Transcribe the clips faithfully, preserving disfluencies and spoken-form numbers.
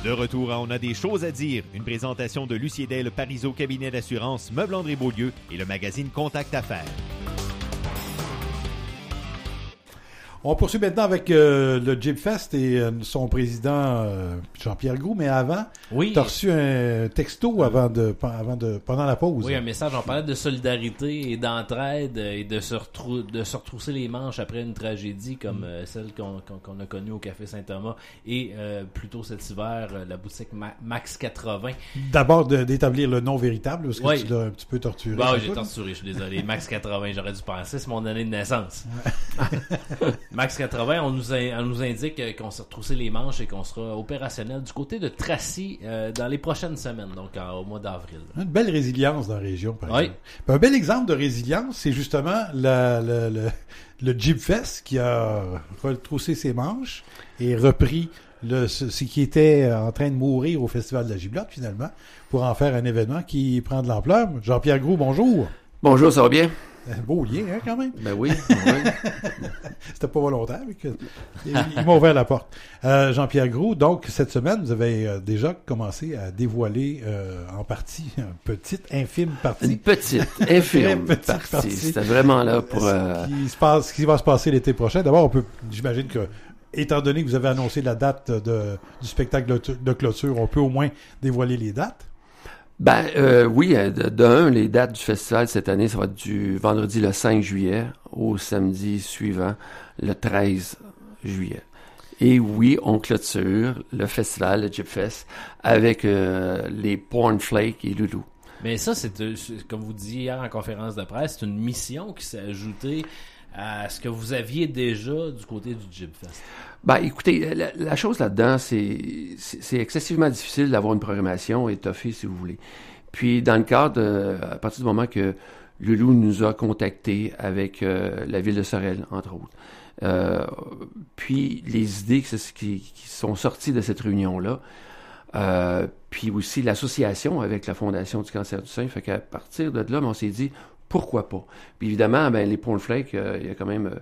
De retour à On a des choses à dire, une présentation de Lucie Day, le Parizeau cabinet d'assurance, Meuble André Beaulieu et le magazine Contact Affaires. On poursuit maintenant avec euh, le Jibfest et euh, son président euh, Jean-Pierre Groulx, mais avant, oui. tu as reçu un texto avant de, avant de, pendant la pause. Oui, un message, on parlait de solidarité et d'entraide et de se, retrou- de se retrousser les manches après une tragédie comme mm. euh, celle qu'on, qu'on, qu'on a connue au Café Saint-Thomas et euh, plus tôt cet hiver, euh, la boutique Ma- Max quatre-vingts. D'abord de, d'établir le nom véritable, parce que oui. tu l'as un petit peu torturé. Bah, oui, j'ai torturé, je suis désolé. Max quatre-vingts, j'aurais dû penser, c'est mon année de naissance. Max quatre-vingts, on nous, a, on nous indique qu'on s'est retroussé les manches et qu'on sera opérationnel du côté de Tracy euh, dans les prochaines semaines, donc en, au mois d'avril. Une belle résilience dans la région, par oui. exemple. Un bel exemple de résilience, c'est justement la, la, la, le Jibfest qui a retroussé ses manches et repris le, ce, ce qui était en train de mourir au Festival de la Giblotte, finalement, pour en faire un événement qui prend de l'ampleur. Jean-Pierre Groulx, bonjour. Bonjour, ça va bien? Beau lien, hein, quand même. Ben oui. oui. C'était pas volontaire, mais que, il, il m'a ouvert la porte. Euh, Jean-Pierre Groulx, donc, cette semaine, vous avez euh, déjà commencé à dévoiler euh, en partie, une petite, infime partie. Une petite, infime petite partie. partie. C'était vraiment là pour... Euh... Ce, qui se passe, ce qui va se passer l'été prochain. D'abord, on peut, j'imagine que, étant donné que vous avez annoncé la date de, du spectacle de clôture, on peut au moins dévoiler les dates. Ben euh, oui, de, de un, les dates du festival cette année, ça va être du vendredi le cinq juillet au samedi suivant, le treize juillet. Et oui, on clôture le festival, le Jibfest, avec euh, les Porn Flake et Loulou. Mais ça, c'est, c'est comme vous disiez hier en conférence de presse, c'est une mission qui s'est ajoutée à ce que vous aviez déjà du côté du Jibfest. Ben, écoutez, la, la chose là-dedans, c'est, c'est, c'est excessivement difficile d'avoir une programmation étoffée, si vous voulez. Puis, dans le cadre, de, à partir du moment que Loulou nous a contactés avec euh, la ville de Sorel, entre autres, euh, puis les idées qui, qui sont sorties de cette réunion-là, euh, puis aussi l'association avec la Fondation du cancer du sein, fait qu'à partir de là, on s'est dit, pourquoi pas? Puis évidemment, ben, les Porn Flake, euh, il y a quand même... Euh,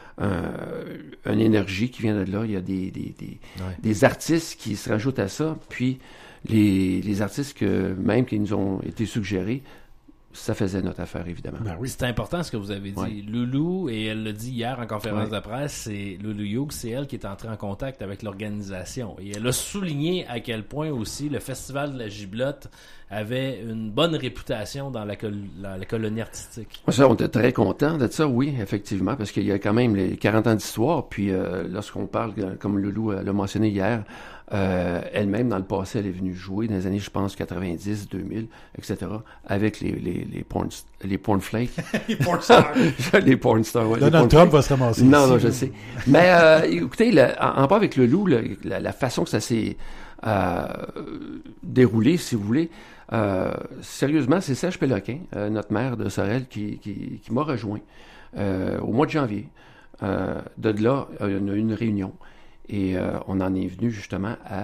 Un, une énergie qui vient de là. Il y a des, des, des, ouais. des artistes qui se rajoutent à ça, puis les, les artistes que même qui nous ont été suggérés, ça faisait notre affaire, évidemment. Ben oui. C'est important ce que vous avez dit. Ouais. Loulou, et elle l'a dit hier en conférence ouais. de presse, c'est Loulou Youk, c'est elle qui est entrée en contact avec l'organisation. Et elle a souligné à quel point aussi le Festival de la Giblotte avait une bonne réputation dans la, col- la, la colonie artistique. Ça, on était très contents de ça, oui, effectivement, parce qu'il y a quand même les quarante ans d'histoire, puis euh, lorsqu'on parle, comme Loulou l'a mentionné hier, euh, elle-même, dans le passé, elle est venue jouer dans les années, je pense, quatre-vingt-dix, deux mille, et cetera, avec les, les, les, porn, les porn flakes. les porn stars. les porn stars, ouais. Donald Trump va se ramasser. Non, ici, non, je le sais. Mais, euh, écoutez, le, en, en part avec Loulou, le, la, la façon que ça s'est euh, déroulé, si vous voulez, Euh, sérieusement, c'est Serge Péloquin, euh, notre maire de Sorel, qui, qui, qui m'a rejoint euh, au mois de janvier. Euh, de là, on a eu une réunion et euh, on en est venu justement à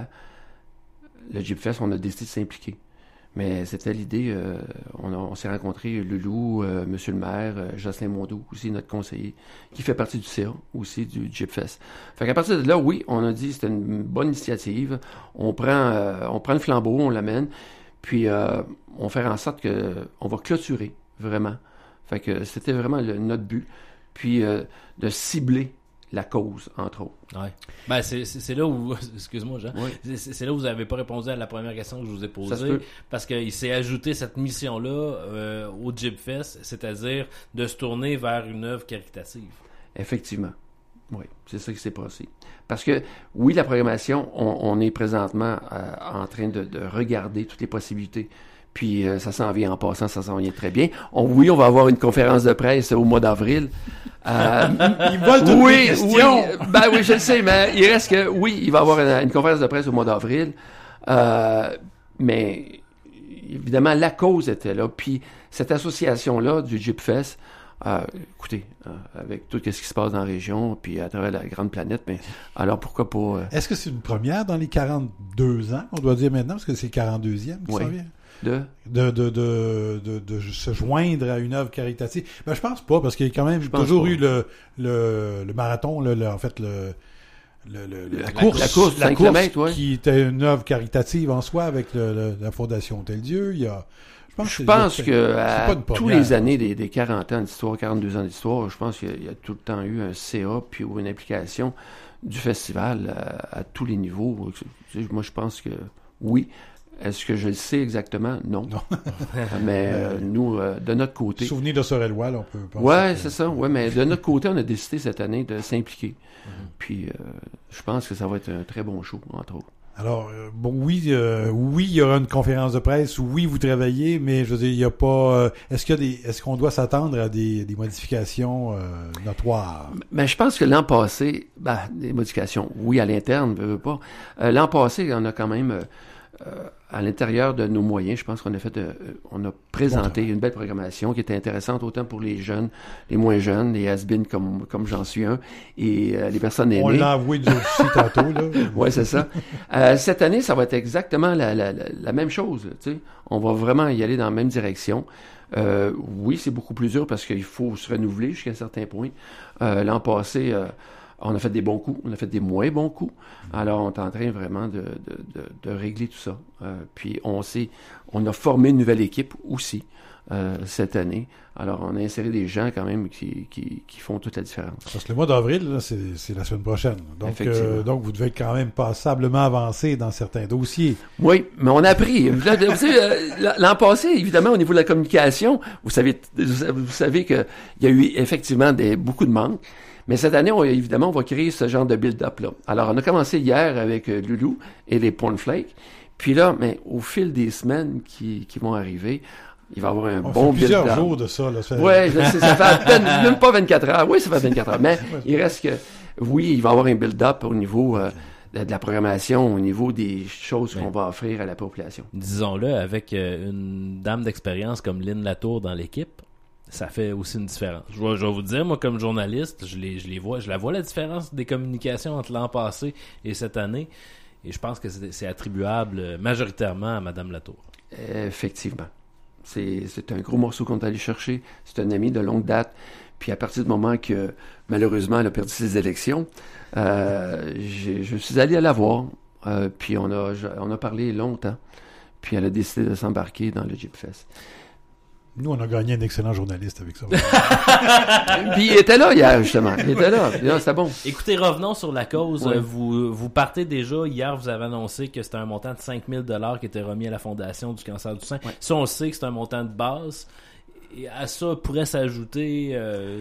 le Jibfest. On a décidé de s'impliquer. Mais c'était l'idée, euh, on, a, on s'est rencontrés, Loulou, euh, Monsieur le maire, euh, Jocelyn Mondou, aussi notre conseiller, qui fait partie du C A aussi, du Jibfest. Fait qu'à partir de là, oui, on a dit c'était une bonne initiative. On prend, euh, on prend le flambeau, on l'amène. Puis, euh, on fait en sorte que on va clôturer, vraiment. Fait que c'était vraiment le, notre but. Puis, euh, de cibler la cause, entre autres. Ouais. Ben, c'est, c'est, c'est là où... Excuse-moi, Jean. Oui. C'est, c'est là où vous n'avez pas répondu à la première question que je vous ai posée. Parce qu'il s'est ajouté cette mission-là euh, au Jibfest, c'est-à-dire de se tourner vers une œuvre caritative. Effectivement. Oui, c'est ça qui s'est passé. Parce que, oui, la programmation, on, on est présentement euh, en train de, de regarder toutes les possibilités. Puis, euh, ça s'en vient en passant, ça s'en vient très bien. On, oui, on va avoir une conférence de presse au mois d'avril. Euh, il vole toutes oui, les questions. Oui, ben oui, je le sais, mais il reste que, oui, il va y avoir une, une conférence de presse au mois d'avril. Euh, mais, évidemment, la cause était là. Puis, cette association-là du Jibfest, Euh, écoutez, euh, avec tout ce qui se passe dans la région, puis à travers la grande planète, mais alors pourquoi pas... Euh... Est-ce que c'est une première dans les quarante-deux ans, on doit dire maintenant, parce que c'est le quarante-deuxième qui oui. s'en vient? De? De, de, de, de, de se joindre à une œuvre caritative. Ben, je pense pas, parce qu'il y a quand même je toujours pas. eu le, le, le marathon, le, le, en fait, le, le, le, le, la, la course, la course, la cinq course kilomètres, ouais. qui était une œuvre caritative en soi avec le, le, la Fondation Hôtel Dieu. Il y a, je pense, je que, pense c'est, que c'est à pas une tous première. les années des, des quarante ans d'histoire, quarante-deux ans d'histoire, je pense qu'il y a, il y a tout le temps eu un C A puis ou une implication du festival à, à tous les niveaux. Moi, je pense que oui. Est-ce que je le sais exactement? Non. non. mais euh, nous, euh, de notre côté... Souvenir de Sorel-Lois, là, on peut penser. Ouais, que... c'est ça. Ouais, mais de notre côté, on a décidé cette année de s'impliquer. Mm-hmm. Puis, euh, je pense que ça va être un très bon show, entre autres. Alors, euh, bon, oui, euh, oui, il y aura une conférence de presse, oui, vous travaillez, mais je veux dire, il n'y a pas... Euh, est-ce qu'il y a des, est-ce qu'on doit s'attendre à des, des modifications euh, notoires? Mais je pense que l'an passé, ben, des modifications, oui, à l'interne, ne veut pas. Euh, l'an passé, on a quand même... Euh, Euh, à l'intérieur de nos moyens, je pense qu'on a fait, de, on a présenté bon une belle programmation qui était intéressante autant pour les jeunes, les moins jeunes, les has-been comme comme j'en suis un, et euh, les personnes aînées. On l'a avoué nous aussi tantôt là. Ouais, c'est ça. Euh, cette année, ça va être exactement la, la, la, la même chose. Tu sais, on va vraiment y aller dans la même direction. Euh, oui, c'est beaucoup plus dur parce qu'il faut se renouveler jusqu'à un certain point. Euh, l'an passé. Euh, On a fait des bons coups, on a fait des moins bons coups. Alors, on est en train vraiment de, de, de, de régler tout ça. Euh, puis, on s'est, on a formé une nouvelle équipe aussi euh, cette année. Alors, on a inséré des gens quand même qui, qui, qui font toute la différence. Parce que le mois d'avril, là, c'est, c'est la semaine prochaine. Donc, euh, donc, vous devez être quand même passablement avancé dans certains dossiers. Oui, mais on a appris. Vous savez, l'an passé, évidemment, au niveau de la communication, vous savez, vous savez qu'il y a eu effectivement des, beaucoup de manques. Mais cette année, on, évidemment, on va créer ce genre de build-up-là. Alors, on a commencé hier avec euh, Loulou et les Pornflakes. Puis là, mais au fil des semaines qui, qui vont arriver, il va y avoir un on bon fait plusieurs build-up. jours de ça. Là, ça fait... Oui, je sais, ça fait à peine, même pas vingt-quatre heures. Oui, ça fait vingt-quatre heures. Mais il reste que, oui, il va y avoir un build-up au niveau euh, de, de la programmation, au niveau des choses mais, qu'on va offrir à la population. Disons-le, avec euh, une dame d'expérience comme Lynn Latour dans l'équipe, ça fait aussi une différence. Je vais, je vais vous dire, moi, comme journaliste, je les, je les vois, je la vois la différence des communications entre l'an passé et cette année. Et je pense que c'est, c'est attribuable majoritairement à Mme Latour. Effectivement. C'est, c'est un gros morceau qu'on est allé chercher. C'est un ami de longue date. Puis à partir du moment que, malheureusement, elle a perdu ses élections, euh, j'ai, je suis allé à la voir. Euh, puis on a, on a parlé longtemps. Puis elle a décidé de s'embarquer dans le Jeep Fest. Nous, on a gagné un excellent journaliste avec ça. Puis il était là hier, justement. Il était là. là c'était bon. Écoutez, revenons sur la cause. Ouais. Vous, vous partez déjà, hier, vous avez annoncé que c'était un montant de cinq mille dollars qui était remis à la Fondation du cancer du sein. Ouais. Ça, on le sait que c'est un montant de base. Et à ça pourrait s'ajouter... Euh...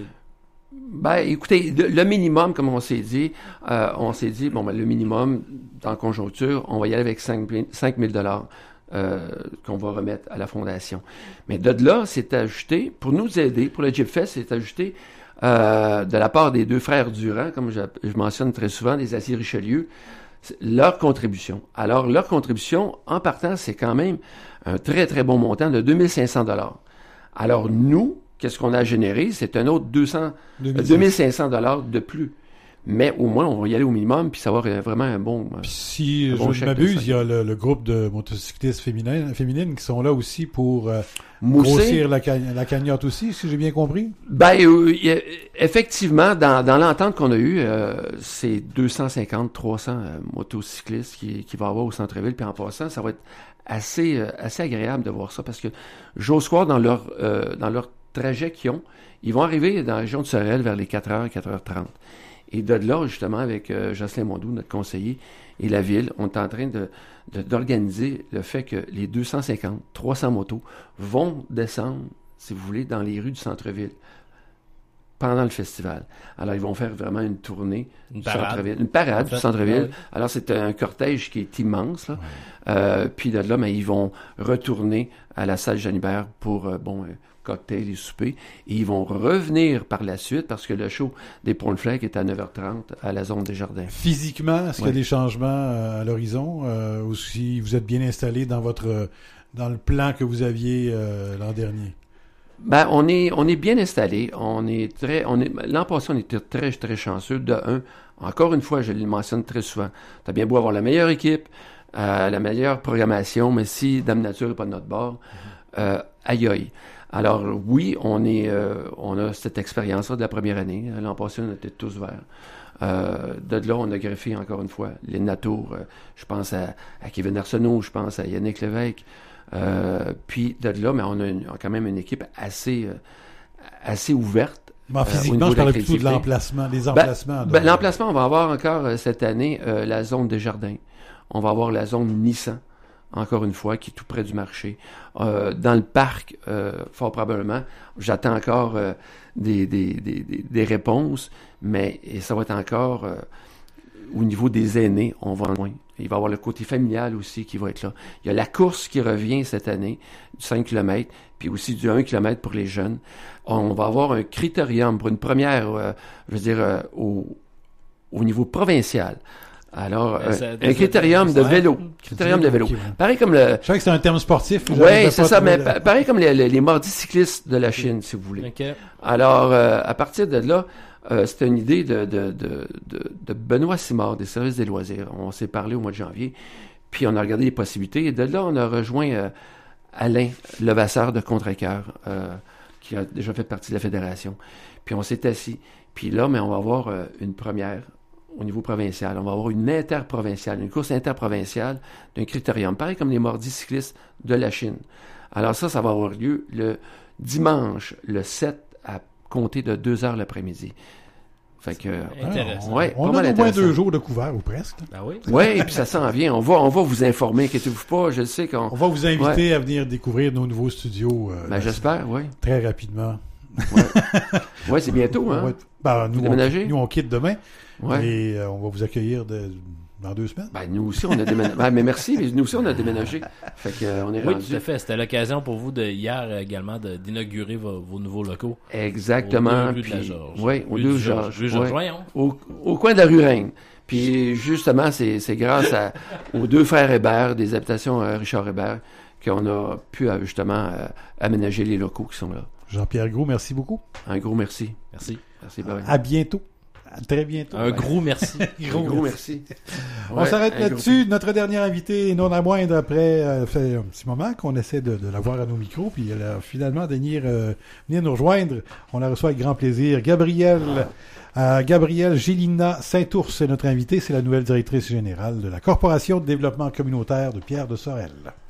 Ben, écoutez, le, le minimum, comme on s'est dit, euh, on s'est dit, bon, ben, le minimum, dans la conjoncture, on va y aller avec cinq mille dollars. Euh, qu'on va remettre à la Fondation. Mais de là, c'est ajouté, pour nous aider, pour le Jeep Fest, c'est ajouté euh, de la part des deux frères Durand, comme je, je mentionne très souvent, des Aciers Richelieu, leur contribution. Alors, leur contribution, en partant, c'est quand même un très, très bon montant de deux mille cinq cents dollars. Alors, nous, qu'est-ce qu'on a généré? C'est un autre deux cents, deux mille cinq cents dollars de plus. Mais au moins, on va y aller au minimum puis savoir vraiment un bon. Puis si bon je ne m'abuse, il y a le, le groupe de motocyclistes féminines, féminines qui sont là aussi pour euh, grossir la, la cagnotte aussi, si j'ai bien compris. Ben, euh, effectivement, dans, dans l'entente qu'on a eue, euh, c'est deux cent cinquante, trois cents euh, motocyclistes qui, qui va avoir au centre-ville. Puis en passant, ça va être assez, euh, assez agréable de voir ça parce que j'ose croire dans leur, euh, dans leur trajet qu'ils ont, ils vont arriver dans la région de Sorel vers les quatre heures, quatre heures trente. Et de là, justement, avec euh, Jocelyn Mondou, notre conseiller, et la ville, on est en train de, de, d'organiser le fait que les deux cent cinquante, trois cents motos vont descendre, si vous voulez, dans les rues du centre-ville pendant le festival. Alors, ils vont faire vraiment une tournée une du parade. centre-ville. Une parade en fait, du centre-ville. Ouais. Alors, c'est un cortège qui est immense. Là. Ouais. Euh, puis de là, ben, ils vont retourner à la salle Jean-Hubert pour, euh, bon... Euh, cocktails et souper, et ils vont revenir par la suite parce que le show des Pornflakes est à neuf heures trente à la zone des Jardins. Physiquement, est-ce ouais. qu'il y a des changements à l'horizon euh, ou si vous êtes bien installé dans votre dans le plan que vous aviez euh, l'an dernier? Ben, on est on est bien installé. On est très on est l'an passé on était très très chanceux. De un, encore une fois, je le mentionne très souvent. T'as bien beau avoir la meilleure équipe, euh, la meilleure programmation, mais si Dame Nature n'est pas de notre bord, mm-hmm. euh, aïe aïe. Alors oui, on est, euh, on a cette expérience-là de la première année. L'an passé, on était tous verts. Euh, de là, on a greffé encore une fois les Natour. Euh, je pense à, à Kevin Arsenault, je pense à Yannick Lévesque. Euh, puis de là, mais on a, une, on a quand même une équipe assez, euh, assez ouverte. Bon, physiquement, euh, je parlais plutôt de l'emplacement, des emplacements. Ben, ben, l'emplacement, on va avoir encore euh, cette année euh, la zone des jardins. On va avoir la zone Nissan, encore une fois, qui est tout près du marché. Euh, dans le parc, euh, fort probablement, j'attends encore euh, des, des, des, des, des réponses, mais et ça va être encore euh, au niveau des aînés, on va en loin. Il va y avoir le côté familial aussi qui va être là. Il y a la course qui revient cette année, du cinq kilomètres, puis aussi du un kilomètre pour les jeunes. On va avoir un critérium pour une première, euh, je veux dire, euh, au, au niveau provincial. Alors, euh, ça, un critérium de vélo. Critérium de vélo. Pareil comme le... Je sais que c'est un terme sportif. Oui, c'est ça, mais le... pareil comme les, les, les mardis cyclistes de la Chine, si vous voulez. Okay. Alors, euh, à partir de là, euh, c'était une idée de, de, de, de, de Benoît Simard, des services des loisirs. On s'est parlé au mois de janvier, puis on a regardé les possibilités, et de là, on a rejoint euh, Alain Levasseur de Contrecœur, euh, qui a déjà fait partie de la fédération. Puis on s'est assis. Puis là, mais on va avoir euh, une première au niveau provincial. On va avoir une interprovinciale, une course interprovinciale d'un critérium, pareil comme les mardis cyclistes de la Chine. Alors ça, ça va avoir lieu le dimanche, le sept, à compter de deux heures l'après-midi. Fait que, intéressant. Ouais, on a au moins deux jours de couvert, ou presque. Ben oui. Oui, et puis ça s'en vient. On va, on va vous informer, inquiétez-vous pas. Je sais qu'on... On va vous inviter ouais. à venir découvrir nos nouveaux studios. Euh, ben, j'espère, oui. Très rapidement. Oui, ouais, c'est bientôt, hein. Ouais. Ben, nous, on, nous, on quitte demain. Ouais. Et euh, on va vous accueillir de, dans deux semaines. Ben, nous aussi, on a déménagé. Ben, mais merci, mais nous aussi, on a déménagé. Fait que, euh, on est oui, rendu. tout à fait. C'était l'occasion pour vous de, hier également de, d'inaugurer vos, vos nouveaux locaux. Exactement. Au deux rue puis, de la Georges. Oui, au deux rue Georges. Rue Georges, voyons. Au, au coin de la rue Reine. Puis, justement, c'est, c'est grâce à, aux deux frères Hébert, des habitations à Richard Hébert, qu'on a pu, justement, euh, aménager les locaux qui sont là. Jean-Pierre Gros, merci beaucoup. Un gros merci. Merci. Merci, Barry. À bientôt. À très bientôt. Un ouais. gros merci. gros, gros merci. On ouais, s'arrête là-dessus. Gros... Notre dernière invitée, non à moindre, après, euh, fait un petit moment qu'on essaie de, de la voir à nos micros, puis elle a finalement venir, euh, venir nous rejoindre. On la reçoit avec grand plaisir. Gabrielle, euh, Gabrielle Gélina Saint-Ours est notre invitée. C'est la nouvelle directrice générale de la Corporation de développement communautaire de Pierre de Sorel.